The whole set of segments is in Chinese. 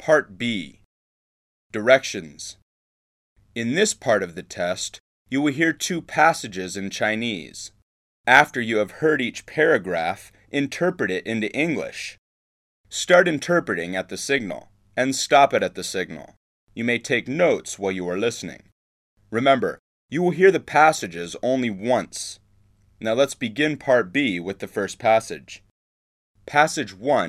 Part B. Directions. In this part of the test, you will hear two passages in Chinese. After you have heard each paragraph, interpret it into English. Start interpreting at the signal, and stop it at the signal. You may take notes while you are listening. Remember, you will hear the passages only once. Now let's begin Part B with the first passage. Passage 1.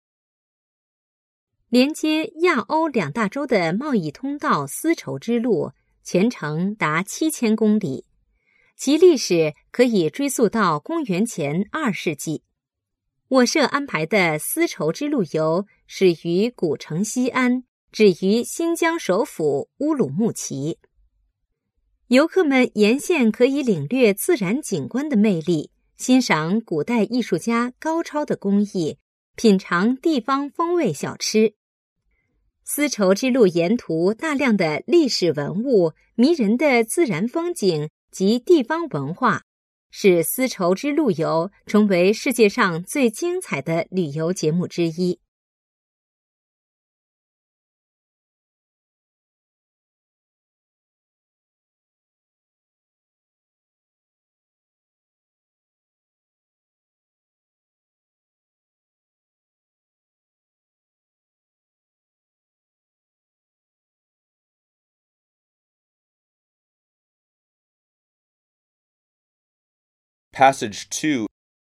连接亚欧两大洲的贸易通道丝绸之路全长达7000公里，其历史可以追溯到公元前2世纪。我社安排的丝绸之路游始于古城西安，止于新疆首府乌鲁木齐。游客们沿线可以领略自然景观的魅力，欣赏古代艺术家高超的工艺，品尝地方风味小吃。丝绸之路沿途大量的历史文物、迷人的自然风景及地方文化，使丝绸之路游成为世界上最精彩的旅游节目之一。 Passage 2.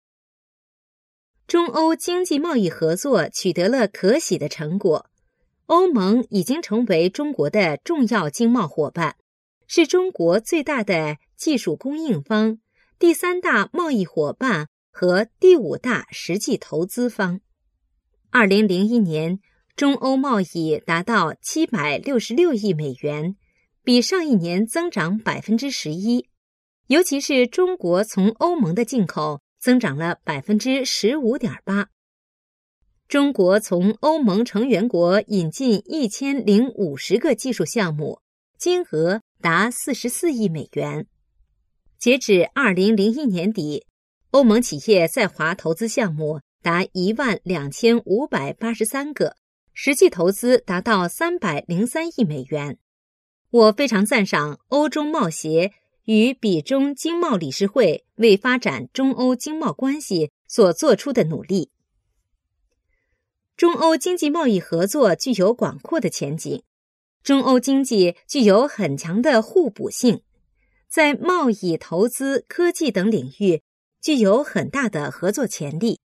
中欧经济贸易合作取得了可喜的成果，欧盟已经成为中国的重要经贸伙伴，是中国最大的技术供应方、第3大贸易伙伴和第5大实际投资方。2001年，中欧贸易达到766亿美元，比上一年增长 11%。尤其是中国从欧盟的进口增长了 15.8%。中国从欧盟成员国引进1050个技术项目，金额达44亿美元。截止2001年底，欧盟企业在华投资项目达12583个，实际投资达到303亿美元。我非常赞赏欧中贸协与比中经贸理事会为发展中欧经贸关系所做出的努力。中欧经济贸易合作具有广阔的前景，中欧经济具有很强的互补性，在贸易、投资、科技等领域具有很大的合作潜力。